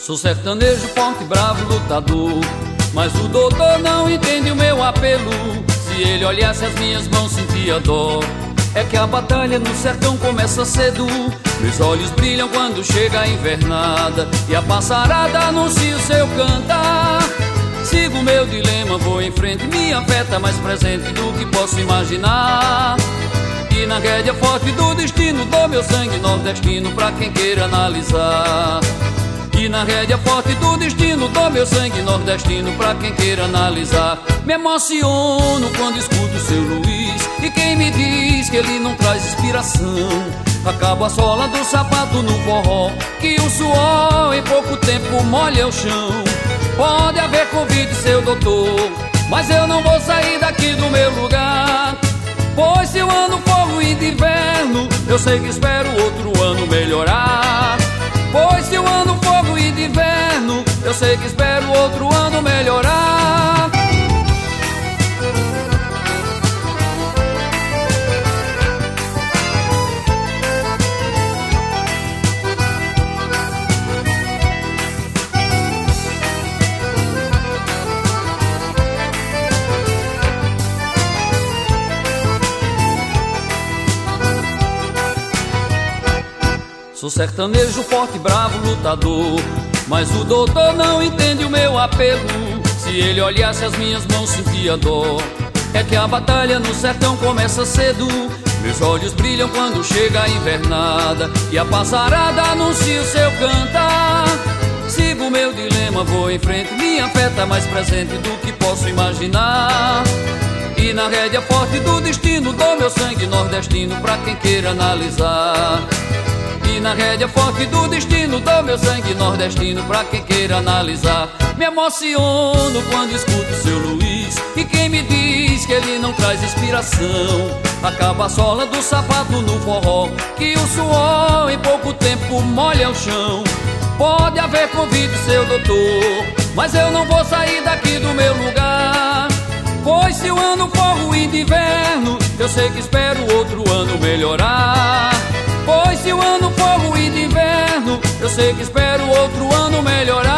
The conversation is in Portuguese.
Sou sertanejo, forte, bravo, lutador, mas o doutor não entende o meu apelo. Se ele olhasse as minhas mãos, sentia dó. É que a batalha no sertão começa cedo. Meus olhos brilham quando chega a invernada e a passarada anuncia o seu cantar. Sigo meu dilema, vou em frente, me afeta mais presente do que posso imaginar. E na rédea forte do destino dou meu sangue nordestino pra quem queira analisar. E na rédea forte do destino dou meu sangue nordestino pra quem queira analisar. Me emociono quando escuto o seu Luiz, e quem me diz que ele não traz inspiração? Acabo a sola do sapato no forró, que o suor em pouco tempo molha o chão. Pode haver convite, seu doutor, mas eu não vou sair daqui do meu lugar. Pois se o ano for ruim de inverno, eu sei que espero outro ano melhorar. Pois se o ano for ruim de inverno, eu sei que espero outro ano melhorar. Sou sertanejo, forte, bravo, lutador, mas o doutor não entende o meu apelo. Se ele olhasse as minhas mãos, sentia dó. É que a batalha no sertão começa cedo. Meus olhos brilham quando chega a invernada e a passarada anuncia o seu cantar. Sigo meu dilema, vou em frente, me afeta mais presente do que posso imaginar. E na rédea forte do destino dou meu sangue nordestino pra quem queira analisar. E na rédea forte do destino dou meu sangue nordestino pra quem queira analisar. Me emociono quando escuto seu Luiz, e quem me diz que ele não traz inspiração? Acaba a sola do sapato no forró, que o suor em pouco tempo molha o chão. Pode haver convite, seu doutor, mas eu não vou sair daqui do meu lugar. Pois se o ano for ruim de inverno, eu sei que espero outro ano melhorar. Pois se o ano for ruim de inverno, eu sei que espero outro ano melhorar.